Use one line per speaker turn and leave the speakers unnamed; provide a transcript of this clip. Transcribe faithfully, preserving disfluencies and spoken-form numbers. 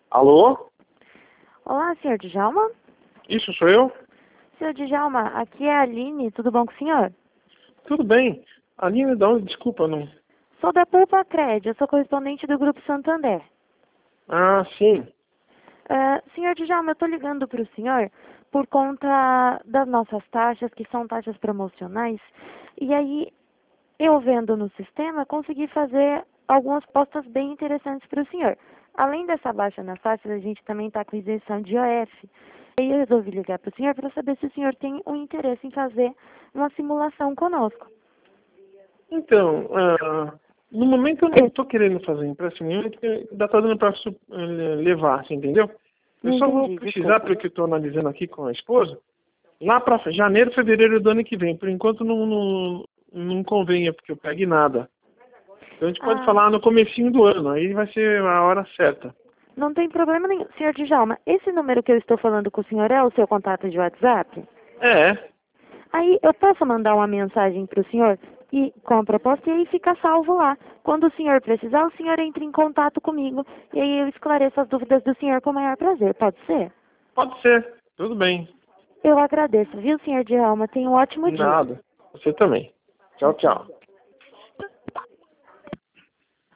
Alô?
Olá, senhor Djalma?
Isso sou eu?
Senhor Djalma, aqui é a Aline, tudo bom com o senhor?
Tudo bem. Aline, dá onde? Desculpa, não.
Sou da Pulpa Cred, eu sou correspondente do Grupo Santander.
Ah, sim.
Uh, senhor Djalma, eu estou ligando para o senhor por conta das nossas taxas, que são taxas promocionais, e aí eu vendo no sistema consegui fazer algumas postas bem interessantes para o senhor. Além dessa baixa nas taxas, a gente também está com isenção de I O F. E aí eu resolvi ligar para o senhor para saber se o senhor tem um interesse em fazer uma simulação conosco.
Então, ah, no momento eu não estou querendo fazer empréstimo nenhum, porque ainda está dando para levar, você entendeu? Eu
Não
só vou
entendi,
precisar,
desculpa.
porque eu estou analisando aqui com a esposa, lá para janeiro, fevereiro do ano que vem. Por enquanto não, não, não convenha, porque eu pegue nada. Então a gente pode
Ah,
falar no comecinho do ano, aí vai ser a hora certa.
não tem problema nenhum. Senhor Djalma, esse número que eu estou falando com o senhor é o seu contato de WhatsApp?
É,
Aí eu posso mandar uma mensagem para o senhor e, com a proposta e aí fica salvo lá. Quando o senhor precisar, o senhor entra em contato comigo e aí eu esclareço as dúvidas do senhor com o maior prazer. Pode ser?
pode ser. Tudo bem.
Eu agradeço, viu, senhor Djalma? Tenha um ótimo dia.
Nada. Você também. Tchau, tchau.